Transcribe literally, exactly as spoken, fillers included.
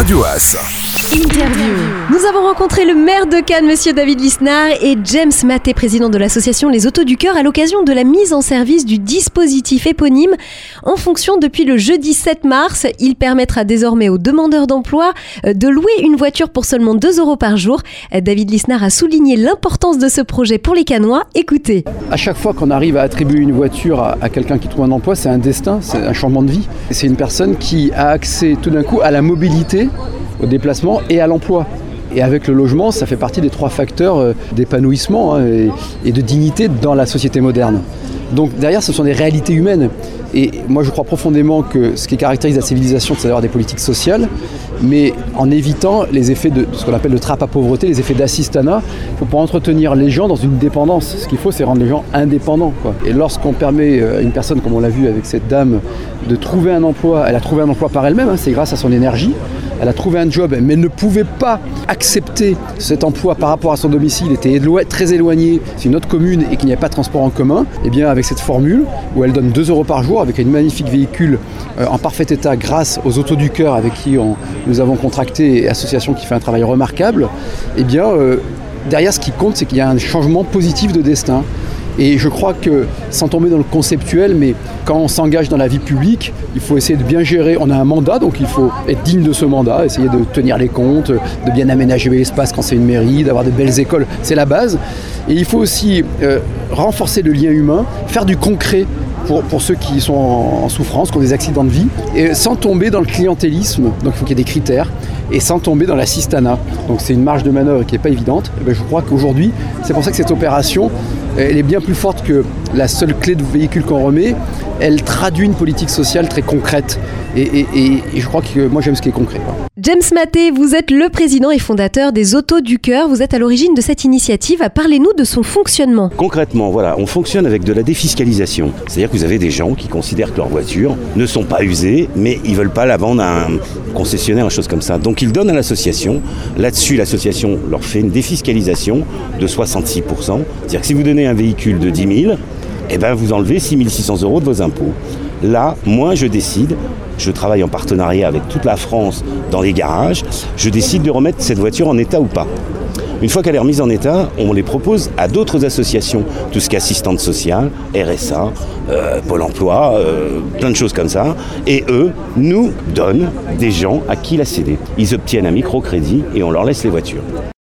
Radio As. Interview. Nous avons rencontré le maire de Cannes, monsieur David Lisnard, et James Maté, président de l'association Les Autos du Cœur, à l'occasion de la mise en service du dispositif éponyme. En fonction depuis le jeudi sept mars, il permettra désormais aux demandeurs d'emploi de louer une voiture pour seulement deux euros par jour. David Lisnard a souligné l'importance de ce projet pour les Cannois. Écoutez. À chaque fois qu'on arrive à attribuer une voiture à, à quelqu'un qui trouve un emploi, c'est un destin, c'est un changement de vie. C'est une personne qui a accès tout d'un coup à la mobilité, au déplacement et à l'emploi. Et avec le logement, ça fait partie des trois facteurs d'épanouissement hein, et, et de dignité dans la société moderne. Donc derrière, ce sont des réalités humaines. Et moi, je crois profondément que ce qui caractérise la civilisation, c'est d'avoir des politiques sociales, mais en évitant les effets de, de ce qu'on appelle le trappe à pauvreté, les effets d'assistanat. Il faut pas entretenir les gens dans une dépendance. Ce qu'il faut, c'est rendre les gens indépendants, quoi. Et lorsqu'on permet à une personne, comme on l'a vu avec cette dame, de trouver un emploi, elle a trouvé un emploi par elle-même, hein, c'est grâce à son énergie. Elle a trouvé un job, mais elle ne pouvait pas accepter cet emploi par rapport à son domicile, était élo- très éloigné, c'est une autre commune et qu'il n'y a pas de transport en commun. Et bien avec cette formule, où elle donne deux euros par jour, avec un magnifique véhicule euh, en parfait état grâce aux Autos du Cœur avec qui on, nous avons contracté, association qui fait un travail remarquable, et bien euh, derrière ce qui compte, c'est qu'il y a un changement positif de destin. Et je crois que, sans tomber dans le conceptuel, mais quand on s'engage dans la vie publique, il faut essayer de bien gérer. On a un mandat, donc il faut être digne de ce mandat, essayer de tenir les comptes, de bien aménager l'espace quand c'est une mairie, d'avoir de belles écoles, c'est la base. Et il faut aussi euh, renforcer le lien humain, faire du concret pour, pour ceux qui sont en, en souffrance, qui ont des accidents de vie, et sans tomber dans le clientélisme, donc il faut qu'il y ait des critères, et sans tomber dans l'assistanat. Donc c'est une marge de manœuvre qui n'est pas évidente. Et bien, je crois qu'aujourd'hui, c'est pour ça que cette opération, elle est bien plus forte que la seule clé de véhicule qu'on remet. Elle traduit une politique sociale très concrète. Et, et, et, et je crois que moi, j'aime ce qui est concret. James Maté, vous êtes le président et fondateur des Autos du Cœur. Vous êtes à l'origine de cette initiative. Parlez-nous de son fonctionnement. Concrètement, voilà, on fonctionne avec de la défiscalisation. C'est-à-dire que vous avez des gens qui considèrent que leurs voitures ne sont pas usées, mais ils ne veulent pas la vendre à un concessionnaire, une chose comme ça. Donc ils donnent à l'association. Là-dessus, l'association leur fait une défiscalisation de soixante-six pour cent. C'est-à-dire que si vous donnez un véhicule de dix mille, eh ben vous enlevez six mille six cents euros de vos impôts. Là, moi, je décide, je travaille en partenariat avec toute la France dans les garages, je décide de remettre cette voiture en état ou pas. Une fois qu'elle est remise en état, on les propose à d'autres associations, tout ce qui est assistante sociale, R S A, euh, Pôle emploi, euh, plein de choses comme ça. Et eux nous donnent des gens à qui la céder. Ils obtiennent un microcrédit et on leur laisse les voitures.